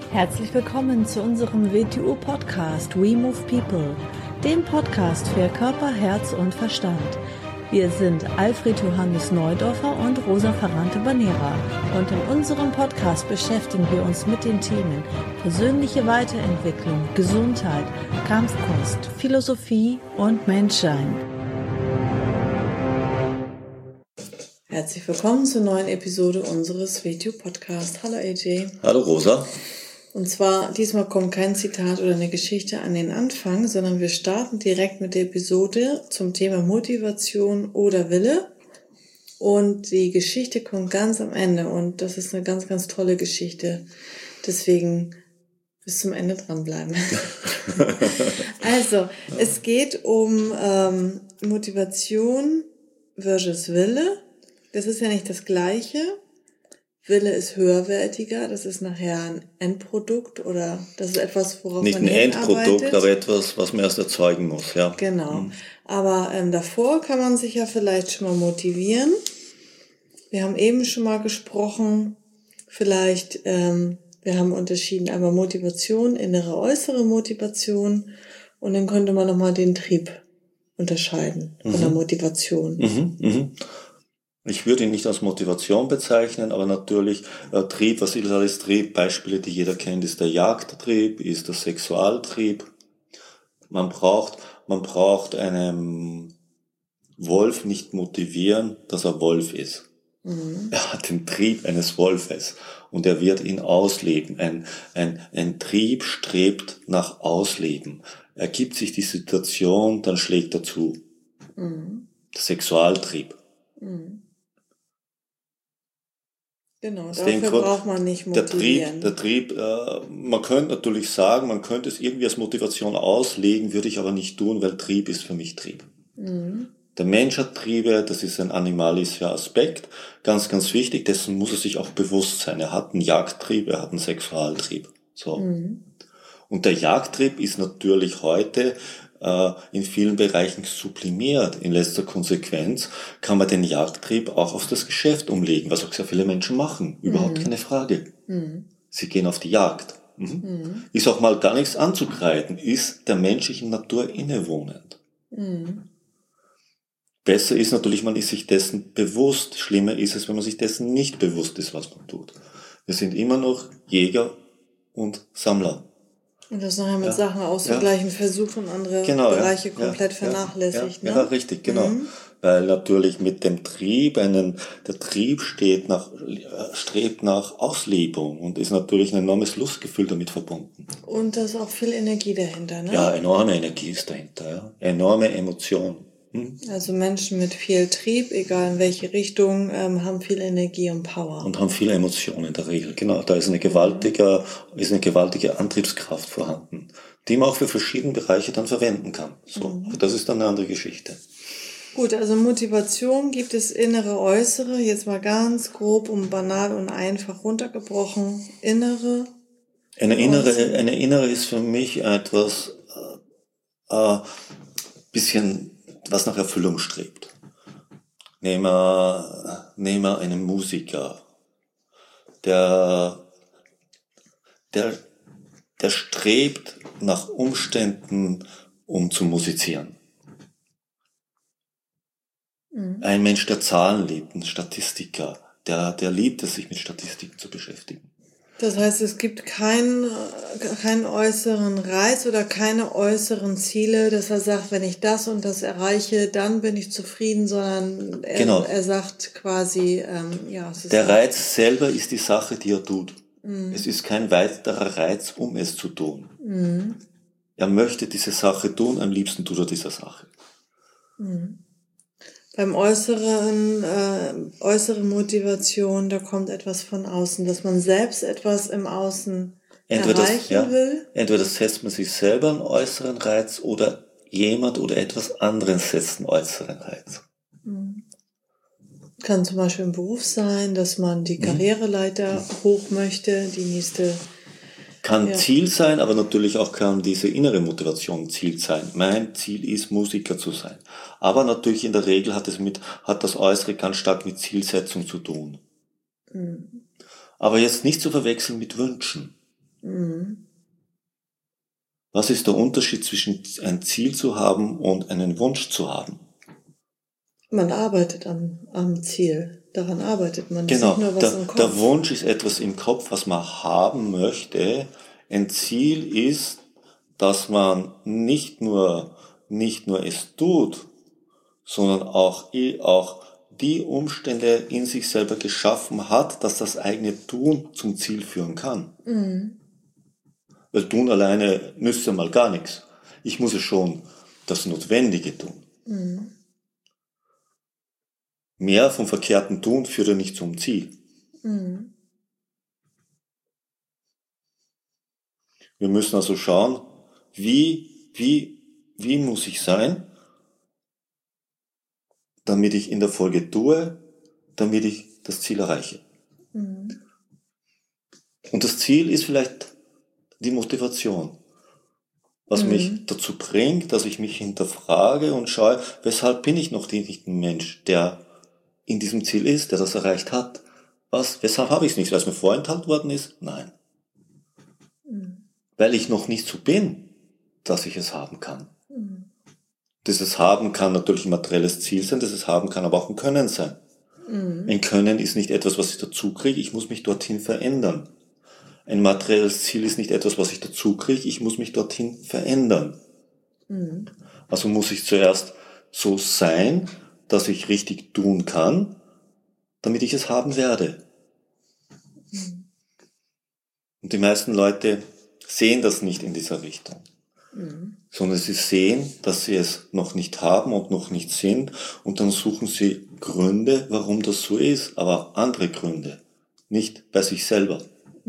Herzlich willkommen zu unserem WTU-Podcast We Move People, dem Podcast für Körper, Herz und Verstand. Wir sind Alfred Johannes Neudorfer und Rosa Ferrante-Banera und in unserem Podcast beschäftigen wir uns mit den Themen persönliche Weiterentwicklung, Gesundheit, Kampfkunst, Philosophie und Menschsein. Herzlich willkommen zur neuen Episode unseres WTU-Podcasts. Hallo AJ. Hallo Rosa. Und zwar, diesmal kommt kein Zitat oder eine Geschichte an den Anfang, sondern wir starten direkt mit der Episode zum Thema Motivation oder Wille. Und die Geschichte kommt ganz am Ende und das ist eine ganz, ganz tolle Geschichte. Deswegen bis zum Ende dranbleiben. Also, es geht um Motivation versus Wille. Das ist ja nicht das Gleiche. Wille ist höherwertiger, das ist nachher ein Endprodukt oder das ist etwas, worauf nicht man hinarbeitet. Nicht ein Endprodukt, aber etwas, was man erst erzeugen muss, ja. Genau. Aber davor kann man sich ja vielleicht schon mal motivieren. Wir haben eben schon mal gesprochen, vielleicht, wir haben unterschieden einmal Motivation, innere, äußere Motivation und dann könnte man nochmal den Trieb unterscheiden von der Motivation. Ich würde ihn nicht als Motivation bezeichnen, aber natürlich Trieb, was ist alles Trieb? Beispiele, die jeder kennt, ist der Jagdtrieb, ist der Sexualtrieb. Man braucht einen Wolf nicht motivieren, dass er Wolf ist. Er hat den Trieb eines Wolfes und er wird ihn ausleben. Ein Trieb strebt nach Ausleben. Ergibt sich die Situation, dann schlägt er zu. Der Sexualtrieb. Genau, dafür braucht man nicht motivieren. Der Trieb, man könnte natürlich sagen, man könnte es irgendwie als Motivation auslegen, würde ich aber nicht tun, weil Trieb ist für mich Trieb. Der Mensch hat Triebe, das ist ein animalischer Aspekt, ganz, ganz wichtig, dessen muss er sich auch bewusst sein. Er hat einen Jagdtrieb, er hat einen Sexualtrieb. So. Und der Jagdtrieb ist natürlich heute in vielen Bereichen sublimiert. In letzter Konsequenz kann man den Jagdtrieb auch auf das Geschäft umlegen, was auch sehr viele Menschen machen. Überhaupt keine Frage. Sie gehen auf die Jagd. Ist auch mal gar nichts anzukreiden, ist der menschlichen Natur innewohnend. Besser ist natürlich, man ist sich dessen bewusst. Schlimmer ist es, wenn man sich dessen nicht bewusst ist, was man tut. Wir sind immer noch Jäger und Sammler. Und das nachher mit Sachen auszugleichen versuchen, andere Bereiche komplett vernachlässigt. Ja, richtig, genau. Weil natürlich mit dem Trieb, der Trieb strebt nach Auslebung und ist natürlich ein enormes Lustgefühl damit verbunden. Und da ist auch viel Energie dahinter, ne? Ja, enorme Energie ist dahinter, ja. Enorme Emotion. Also Menschen mit viel Trieb, egal in welche Richtung, haben viel Energie und Power. Und haben viele Emotionen in der Regel, genau. Da ist eine gewaltige Antriebskraft vorhanden, die man auch für verschiedene Bereiche dann verwenden kann. So, das ist dann eine andere Geschichte. Gut, also Motivation gibt es innere, äußere, jetzt mal ganz grob und banal und einfach runtergebrochen. Innere. Eine innere ist für mich etwas, bisschen, was nach Erfüllung strebt. Nehmen wir einen Musiker, der strebt nach Umständen, um zu musizieren. Ein Mensch, der Zahlen liebt, ein Statistiker, der liebt es, sich mit Statistiken zu beschäftigen. Das heißt, es gibt keinen äußeren Reiz oder keine äußeren Ziele, dass er sagt, wenn ich das und das erreiche, dann bin ich zufrieden, sondern er sagt quasi, der Reiz selber ist die Sache, die er tut. Es ist kein weiterer Reiz, um es zu tun. Er möchte diese Sache tun, am liebsten tut er diese Sache. Beim äußeren Motivation, da kommt etwas von außen, dass man selbst etwas im Außen erreichen will. Entweder setzt man sich selber einen äußeren Reiz oder jemand oder etwas anderes setzt einen äußeren Reiz. Kann zum Beispiel im Beruf sein, dass man die Karriereleiter hoch möchte, die nächste... Kann Ziel sein, aber natürlich auch kann diese innere Motivation Ziel sein. Mein Ziel ist, Musiker zu sein. Aber natürlich in der Regel hat das Äußere ganz stark mit Zielsetzung zu tun. Aber jetzt nicht zu verwechseln mit Wünschen. Was ist der Unterschied zwischen ein Ziel zu haben und einen Wunsch zu haben? Man arbeitet am Ziel. Daran arbeitet man. Genau, Nicht nur was im Kopf. Der Wunsch ist etwas im Kopf, was man haben möchte. Ein Ziel ist, dass man nicht nur es tut, sondern auch die Umstände in sich selber geschaffen hat, dass das eigene Tun zum Ziel führen kann. Weil Tun alleine nützt ja mal gar nichts. Ich muss ja schon das Notwendige tun. Mehr vom verkehrten Tun führt ja nicht zum Ziel. Wir müssen also schauen, wie muss ich sein, damit ich in der Folge tue, damit ich das Ziel erreiche. Und das Ziel ist vielleicht die Motivation, was mich dazu bringt, dass ich mich hinterfrage und schaue, weshalb bin ich noch nicht ein Mensch, der in diesem Ziel ist, der das erreicht hat. Weshalb habe ich es nicht? Weil es mir vorenthalten worden ist? Nein. Weil ich noch nicht so bin, dass ich es haben kann. Dieses Haben kann natürlich ein materielles Ziel sein, dieses Haben kann aber auch ein Können sein. Ein Können ist nicht etwas, was ich dazu kriege, ich muss mich dorthin verändern. Ein materielles Ziel ist nicht etwas, was ich dazu kriege, ich muss mich dorthin verändern. Also muss ich zuerst so sein, dass ich richtig tun kann, damit ich es haben werde. Und die meisten Leute sehen das nicht in dieser Richtung, sondern sie sehen, dass sie es noch nicht haben und noch nicht sind, und dann suchen sie Gründe, warum das so ist, aber auch andere Gründe, nicht bei sich selber.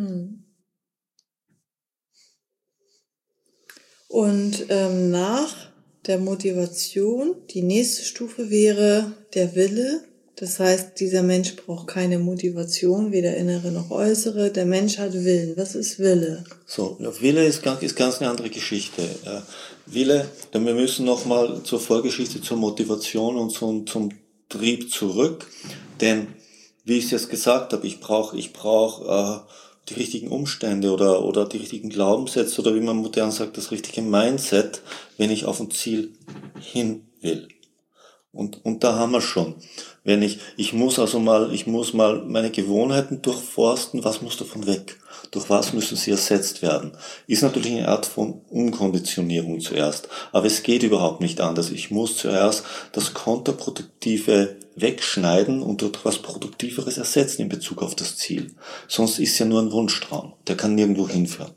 Und nach der Motivation, die nächste Stufe wäre der Wille. Das heißt, dieser Mensch braucht keine Motivation, weder innere noch äußere. Der Mensch hat Willen. Was ist Wille? So, Wille ist ganz eine andere Geschichte. Wille, denn wir müssen nochmal zur Vorgeschichte, zur Motivation und zum Trieb zurück. Denn, wie ich es jetzt gesagt habe, ich brauche die richtigen Umstände oder die richtigen Glaubenssätze oder wie man modern sagt, das richtige Mindset, wenn ich auf ein Ziel hin will. Und da haben wir schon. Ich muss mal meine Gewohnheiten durchforsten, was muss davon weg? Durch was müssen sie ersetzt werden? Ist natürlich eine Art von Umkonditionierung zuerst. Aber es geht überhaupt nicht anders. Ich muss zuerst das Kontraproduktive wegschneiden und durch was Produktiveres ersetzen in Bezug auf das Ziel. Sonst ist ja nur ein Wunschtraum. Der kann nirgendwo hinführen.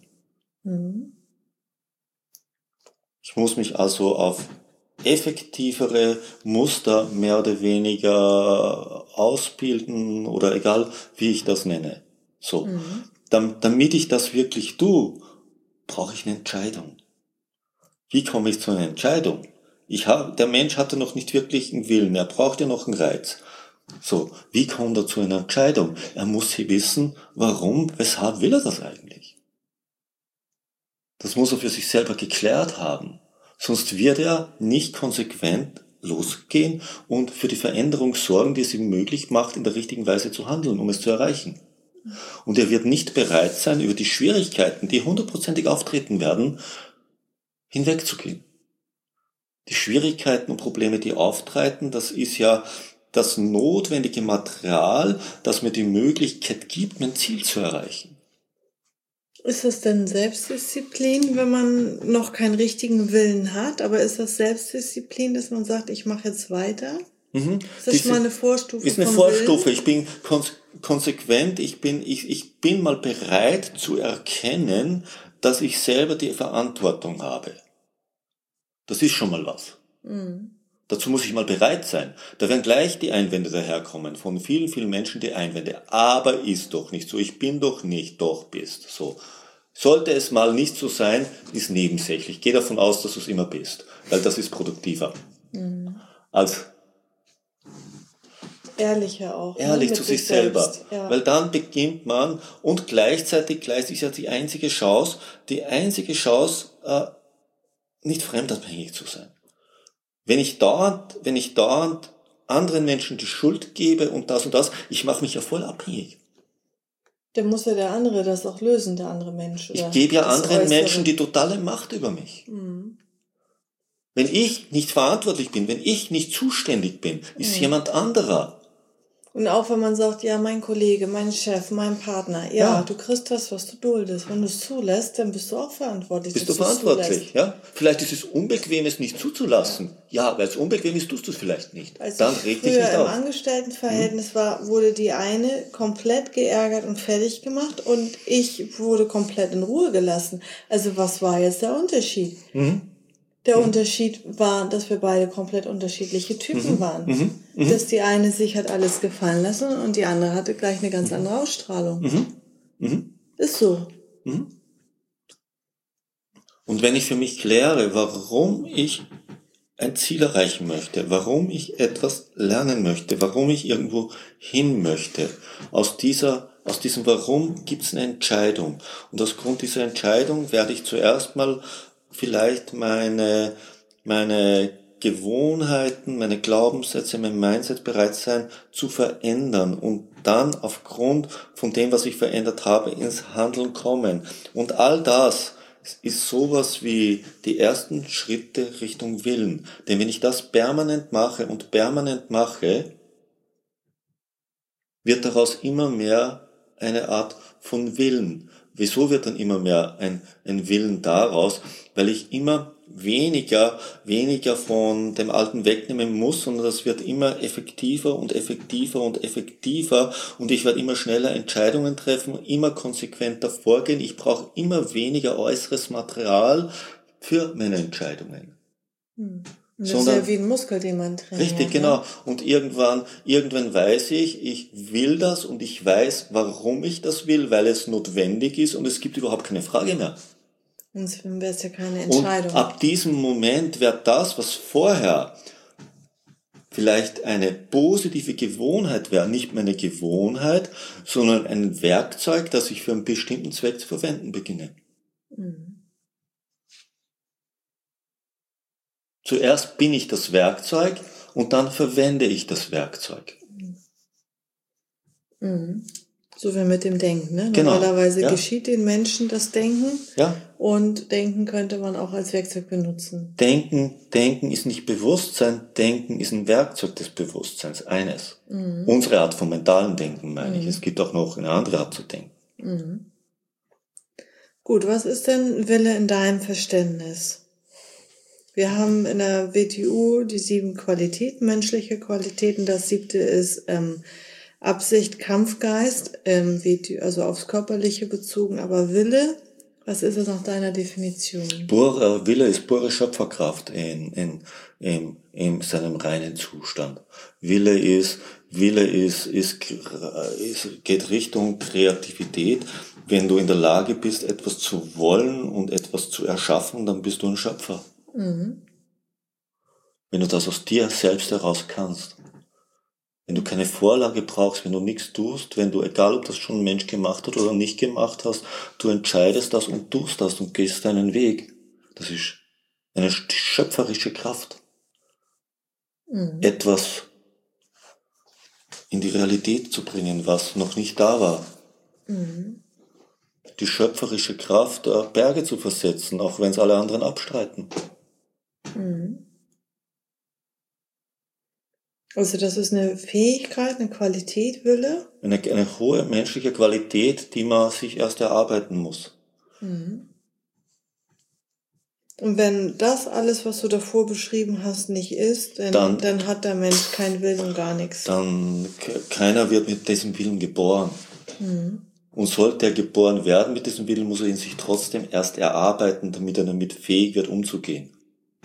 Ich muss mich also auf effektivere Muster mehr oder weniger ausbilden oder egal, wie ich das nenne. So. Damit ich das wirklich tue, brauche ich eine Entscheidung. Wie komme ich zu einer Entscheidung? Der Mensch hatte noch nicht wirklich einen Willen, er braucht ja noch einen Reiz. So, wie kommt er zu einer Entscheidung? Er muss wissen, warum, weshalb will er das eigentlich? Das muss er für sich selber geklärt haben. Sonst wird er nicht konsequent losgehen und für die Veränderung sorgen, die es ihm möglich macht, in der richtigen Weise zu handeln, um es zu erreichen. Und er wird nicht bereit sein, über die Schwierigkeiten, die 100%ig auftreten werden, hinwegzugehen. Die Schwierigkeiten und Probleme, die auftreten, das ist ja das notwendige Material, das mir die Möglichkeit gibt, mein Ziel zu erreichen. Ist das denn Selbstdisziplin, wenn man noch keinen richtigen Willen hat? Aber ist das Selbstdisziplin, dass man sagt, ich mache jetzt weiter? Ist das schon mal eine Vorstufe? Ist eine Vorstufe. Willen? Ich bin konsequent. Ich bin mal bereit zu erkennen, dass ich selber die Verantwortung habe. Das ist schon mal was. Dazu muss ich mal bereit sein. Da werden gleich die Einwände daherkommen, von vielen, vielen Menschen die Einwände. Aber ist doch nicht so, ich bin doch nicht, doch bist. So. Sollte es mal nicht so sein, ist nebensächlich. Geh davon aus, dass du es immer bist, weil das ist produktiver. Als ehrlicher auch. Ehrlich zu sich selber. Ja. Weil dann beginnt man und gleichzeitig ist ja die einzige Chance, nicht fremdabhängig zu sein. Wenn ich dauernd anderen Menschen die Schuld gebe und das, ich mache mich ja voll abhängig. Dann muss ja der andere das auch lösen, der andere Mensch. Oder ich gebe ja das anderen Äußere. Menschen die totale Macht über mich. Wenn ich nicht verantwortlich bin, wenn ich nicht zuständig bin, ist jemand anderer. Und auch wenn man sagt, ja, mein Kollege, mein Chef, mein Partner, ja, du kriegst das, was du duldest. Wenn du es zulässt, dann bist du auch verantwortlich. Bist du verantwortlich, ja? Vielleicht ist es unbequem, es nicht zuzulassen. Ja, weil es unbequem ist, tust du es vielleicht nicht. Als Dann ich reg dich früher nicht im auf. Angestelltenverhältnis war, wurde die eine komplett geärgert und fertig gemacht und ich wurde komplett in Ruhe gelassen. Also was war jetzt der Unterschied? Der Unterschied war, dass wir beide komplett unterschiedliche Typen waren. Dass die eine sich hat alles gefallen lassen und die andere hatte gleich eine ganz andere Ausstrahlung. Ist so. Und wenn ich für mich kläre, warum ich ein Ziel erreichen möchte, warum ich etwas lernen möchte, warum ich irgendwo hin möchte, aus diesem Warum gibt es eine Entscheidung. Und aus Grund dieser Entscheidung werde ich zuerst mal vielleicht meine Gewohnheiten, meine Glaubenssätze, mein Mindset bereit sein zu verändern und dann aufgrund von dem, was ich verändert habe, ins Handeln kommen. Und all das ist sowas wie die ersten Schritte Richtung Willen. Denn wenn ich das permanent mache, wird daraus immer mehr eine Art von Willen. Wieso wird dann immer mehr ein Willen daraus? Weil ich immer weniger von dem Alten wegnehmen muss, sondern das wird immer effektiver und effektiver und effektiver und ich werde immer schneller Entscheidungen treffen, immer konsequenter vorgehen. Ich brauche immer weniger äußeres Material für meine Entscheidungen. Das ist ja wie ein Muskel, den man trainiert. Richtig, genau. Und irgendwann weiß ich will das und ich weiß, warum ich das will, weil es notwendig ist und es gibt überhaupt keine Frage mehr. Sonst wäre es ja keine Entscheidung. Und ab diesem Moment wird das, was vorher vielleicht eine positive Gewohnheit wäre, nicht mehr eine Gewohnheit, sondern ein Werkzeug, das ich für einen bestimmten Zweck zu verwenden beginne. Zuerst bin ich das Werkzeug und dann verwende ich das Werkzeug. So wie mit dem Denken, ne? Genau. Normalerweise geschieht den Menschen das Denken. Ja. Und Denken könnte man auch als Werkzeug benutzen. Denken ist nicht Bewusstsein, Denken ist ein Werkzeug des Bewusstseins, eines. Unsere Art von mentalen Denken, meine ich. Es gibt auch noch eine andere Art zu denken. Gut, was ist denn Wille in deinem Verständnis? Wir haben in der WTU die 7 Qualitäten, menschliche Qualitäten. Das 7. ist Absicht, Kampfgeist, also aufs Körperliche bezogen, aber Wille, was ist es nach deiner Definition? Wille ist pure Schöpferkraft in seinem reinen Zustand. Wille geht Richtung Kreativität. Wenn du in der Lage bist, etwas zu wollen und etwas zu erschaffen, dann bist du ein Schöpfer. Wenn du das aus dir selbst heraus kannst. Wenn du keine Vorlage brauchst, wenn du nichts tust, wenn du, egal ob das schon ein Mensch gemacht hat oder nicht gemacht hast, du entscheidest das und tust das und gehst deinen Weg. Das ist eine schöpferische Kraft. Etwas in die Realität zu bringen, was noch nicht da war. Die schöpferische Kraft, Berge zu versetzen, auch wenn es alle anderen abstreiten. Also das ist eine Fähigkeit, eine Qualität, Wille? Eine hohe menschliche Qualität, die man sich erst erarbeiten muss. Und wenn das alles, was du davor beschrieben hast, nicht ist, dann hat der Mensch keinen Willen und gar nichts. Dann keiner wird mit diesem Willen geboren. Und sollte er geboren werden mit diesem Willen, muss er ihn sich trotzdem erst erarbeiten, damit er damit fähig wird, umzugehen.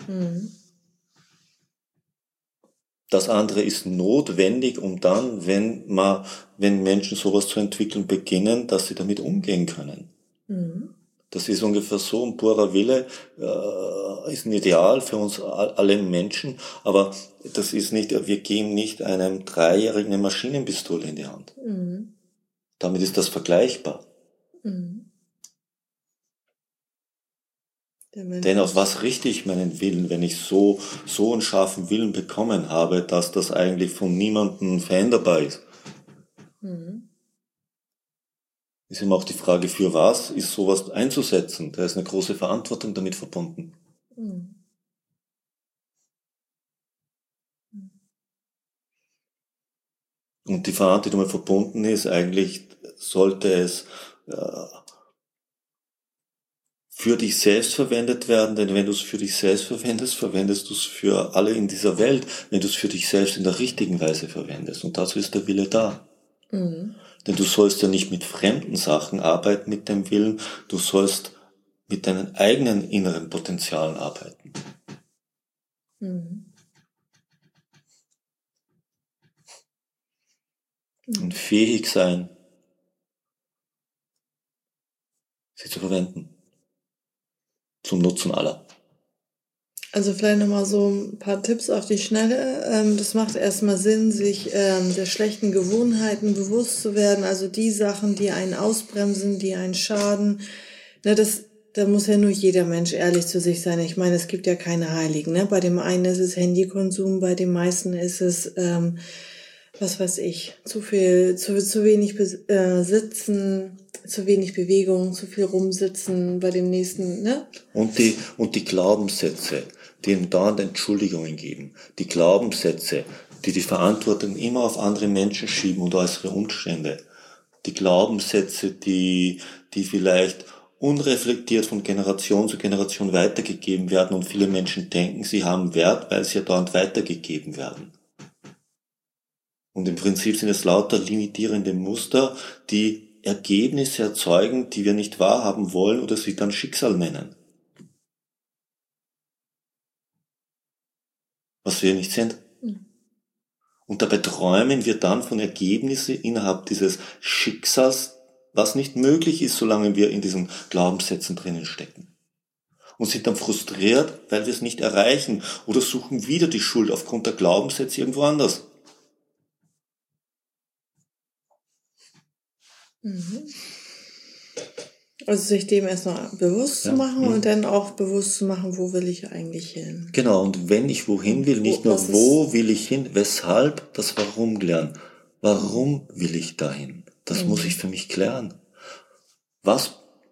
Das andere ist notwendig, um dann, wenn Menschen sowas zu entwickeln beginnen, dass sie damit umgehen können. Das ist ungefähr so, ein purer Wille ist ein Ideal für uns alle Menschen, aber das ist nicht, wir geben nicht einem 3-Jährigen eine Maschinenpistole in die Hand. Damit ist das vergleichbar. Denn auf was richte ich meinen Willen, wenn ich so einen scharfen Willen bekommen habe, dass das eigentlich von niemandem veränderbar ist? Ist immer auch die Frage, für was ist sowas einzusetzen? Da ist eine große Verantwortung damit verbunden. Und die Verantwortung, die damit verbunden ist, eigentlich sollte es für dich selbst verwendet werden, denn wenn du es für dich selbst verwendest, verwendest du es für alle in dieser Welt, wenn du es für dich selbst in der richtigen Weise verwendest. Und dazu ist der Wille da. Denn du sollst ja nicht mit fremden Sachen arbeiten mit dem Willen, du sollst mit deinen eigenen inneren Potenzialen arbeiten. Und fähig sein, sie zu verwenden. Zum Nutzen aller. Also vielleicht nochmal so ein paar Tipps auf die Schnelle. Das macht erstmal Sinn, sich der schlechten Gewohnheiten bewusst zu werden. Also die Sachen, die einen ausbremsen, die einen schaden. Ne, da muss ja nur jeder Mensch ehrlich zu sich sein. Ich meine, es gibt ja keine Heiligen. Ne? Bei dem einen ist es Handykonsum, bei den meisten ist es, was weiß ich, zu wenig Sitzen, zu wenig Bewegung, zu viel rumsitzen, bei dem nächsten, ne? Und die Glaubenssätze, die ihm dauernd Entschuldigungen geben. Die Glaubenssätze, die Verantwortung immer auf andere Menschen schieben und äußere Umstände. Die Glaubenssätze, die vielleicht unreflektiert von Generation zu Generation weitergegeben werden und viele Menschen denken, sie haben Wert, weil sie ja dauernd weitergegeben werden. Und im Prinzip sind es lauter limitierende Muster, die Ergebnisse erzeugen, die wir nicht wahrhaben wollen oder sie dann Schicksal nennen. Was wir nicht sind. Und dabei träumen wir dann von Ergebnissen innerhalb dieses Schicksals, was nicht möglich ist, solange wir in diesen Glaubenssätzen drinnen stecken. Und sind dann frustriert, weil wir es nicht erreichen oder suchen wieder die Schuld aufgrund der Glaubenssätze irgendwo anders. Also sich dem erstmal bewusst zu machen und dann auch bewusst zu machen, wo will ich eigentlich hin. Genau, und wenn ich wohin will, nicht nur wo will ich hin, weshalb, das Warum klären. Warum will ich dahin? Das muss ich für mich klären. Was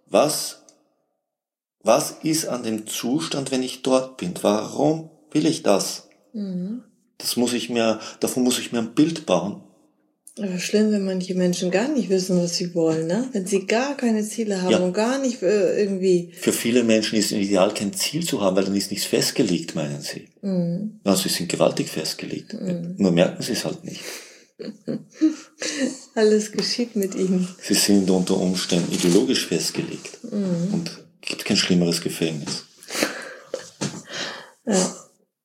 ist an dem Zustand, wenn ich dort bin? Warum will ich das? Davon muss ich mir ein Bild bauen. Aber schlimm, wenn manche Menschen gar nicht wissen, was sie wollen, ne? Wenn sie gar keine Ziele haben und gar nicht irgendwie... Für viele Menschen ist es ideal, kein Ziel zu haben, weil dann ist nichts festgelegt, meinen sie. Also sie sind gewaltig festgelegt. Nur merken sie es halt nicht. Alles geschieht mit ihnen. Sie sind unter Umständen ideologisch festgelegt. Und es gibt kein schlimmeres Gefängnis. Ja.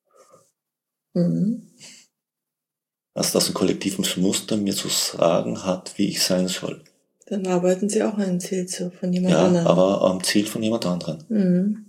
Als das ein kollektives Muster mir zu sagen hat, wie ich sein soll. Dann arbeiten sie auch an einem Ziel von jemand anderem. Ja, aber am Ziel von jemand anderem.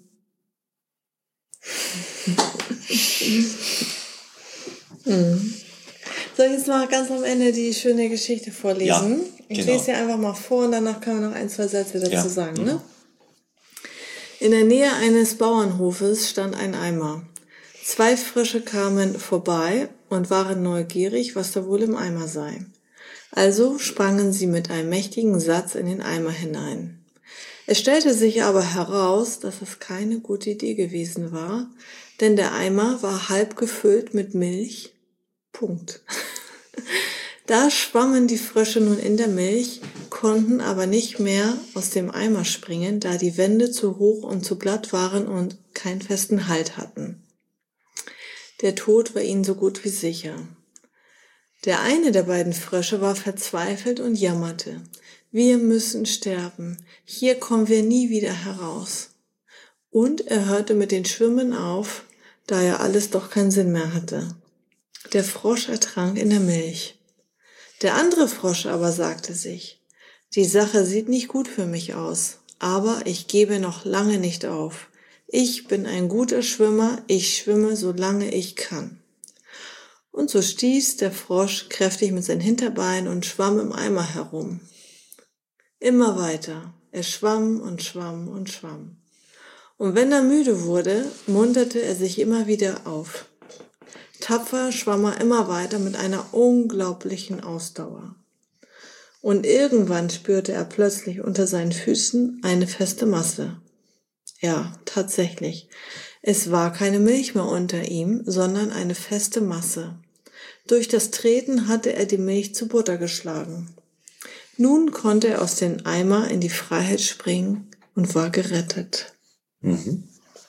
Soll ich jetzt mal ganz am Ende die schöne Geschichte vorlesen? Ja, Ich lese sie einfach mal vor und danach können wir noch 1, 2 Sätze dazu sagen. Ne? In der Nähe eines Bauernhofes stand ein Eimer. 2 Frösche kamen vorbei und waren neugierig, was da wohl im Eimer sei. Also sprangen sie mit einem mächtigen Satz in den Eimer hinein. Es stellte sich aber heraus, dass es keine gute Idee gewesen war, denn der Eimer war halb gefüllt mit Milch. Punkt. Da schwammen die Frösche nun in der Milch, konnten aber nicht mehr aus dem Eimer springen, da die Wände zu hoch und zu glatt waren und keinen festen Halt hatten. Der Tod war ihnen so gut wie sicher. Der eine der beiden Frösche war verzweifelt und jammerte. Wir müssen sterben. Hier kommen wir nie wieder heraus. Und er hörte mit den Schwimmen auf, da ja alles doch keinen Sinn mehr hatte. Der Frosch ertrank in der Milch. Der andere Frosch aber sagte sich, die Sache sieht nicht gut für mich aus, aber ich gebe noch lange nicht auf. Ich bin ein guter Schwimmer, ich schwimme, solange ich kann. Und so stieß der Frosch kräftig mit seinen Hinterbeinen und schwamm im Eimer herum. Immer weiter. Er schwamm und schwamm und schwamm. Und wenn er müde wurde, munterte er sich immer wieder auf. Tapfer schwamm er immer weiter mit einer unglaublichen Ausdauer. Und irgendwann spürte er plötzlich unter seinen Füßen eine feste Masse. Ja, tatsächlich. Es war keine Milch mehr unter ihm, sondern eine feste Masse. Durch das Treten hatte er die Milch zu Butter geschlagen. Nun konnte er aus dem Eimer in die Freiheit springen und war gerettet. Mhm.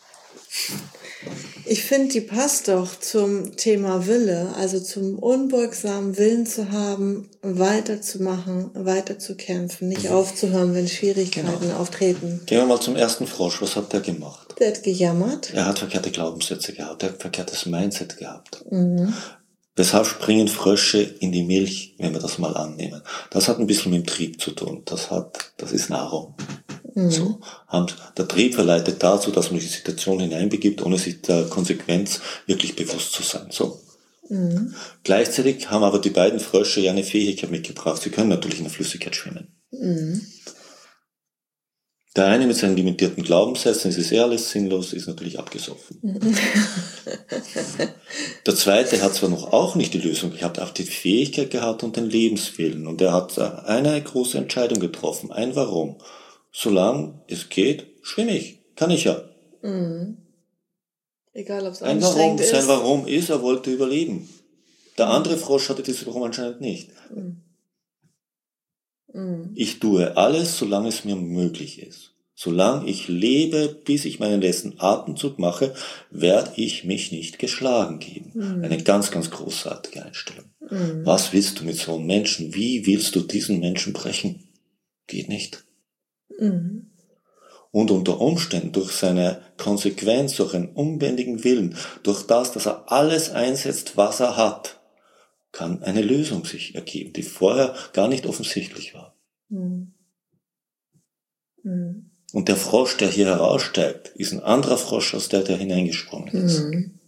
Ich finde, die passt doch zum Thema Wille, also zum unbeugsamen Willen zu haben, weiterzumachen, weiterzukämpfen, nicht aufzuhören, wenn Schwierigkeiten auftreten. Gehen wir mal zum ersten Frosch. Was hat der gemacht? Der hat gejammert. Er hat verkehrte Glaubenssätze gehabt, er hat verkehrtes Mindset gehabt. Weshalb springen Frösche in die Milch, wenn wir das mal annehmen? Das hat ein bisschen mit dem Trieb zu tun. Das ist Nahrung. So. Und der Trieb verleitet dazu, dass man sich in die Situation hineinbegibt, ohne sich der Konsequenz wirklich bewusst zu sein. So. Gleichzeitig haben aber die beiden Frösche ja eine Fähigkeit mitgebracht. Sie können natürlich in der Flüssigkeit schwimmen. Der eine mit seinen limitierten Glaubenssätzen, es ist alles sinnlos, ist natürlich abgesoffen. Der zweite hat zwar noch auch nicht die Lösung gehabt, auch die Fähigkeit gehabt und den Lebenswillen. Und er hat eine große Entscheidung getroffen. Ein Warum. Solange es geht, schwimme ich. Kann ich ja. Egal, ob es ein anstrengend ist. Sein Warum ist, er wollte überleben. Der andere Frosch hatte dieses Warum anscheinend nicht. Ich tue alles, solange es mir möglich ist. Solange ich lebe, bis ich meinen letzten Atemzug mache, werde ich mich nicht geschlagen geben. Eine ganz, ganz großartige Einstellung. Was willst du mit so einem Menschen? Wie willst du diesen Menschen brechen? Geht nicht. Und unter Umständen, durch seine Konsequenz, durch einen unbändigen Willen, durch das, dass er alles einsetzt, was er hat, kann eine Lösung sich ergeben, die vorher gar nicht offensichtlich war. Und der Frosch, der hier heraussteigt, ist ein anderer Frosch, als der hineingesprungen ist.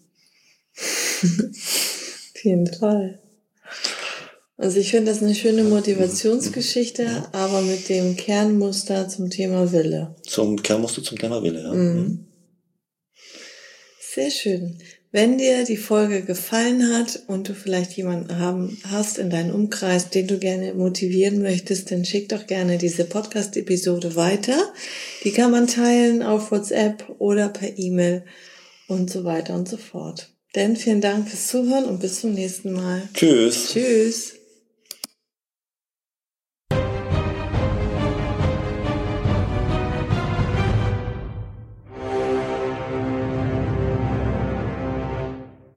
Auf jeden Fall. Also ich finde das eine schöne Motivationsgeschichte, aber mit dem Kernmuster zum Thema Wille. Zum Kernmuster zum Thema Wille, ja. Sehr schön. Wenn dir die Folge gefallen hat und du vielleicht jemanden hast in deinem Umkreis, den du gerne motivieren möchtest, dann schick doch gerne diese Podcast-Episode weiter. Die kann man teilen auf WhatsApp oder per E-Mail und so weiter und so fort. Denn vielen Dank fürs Zuhören und bis zum nächsten Mal. Tschüss. Tschüss.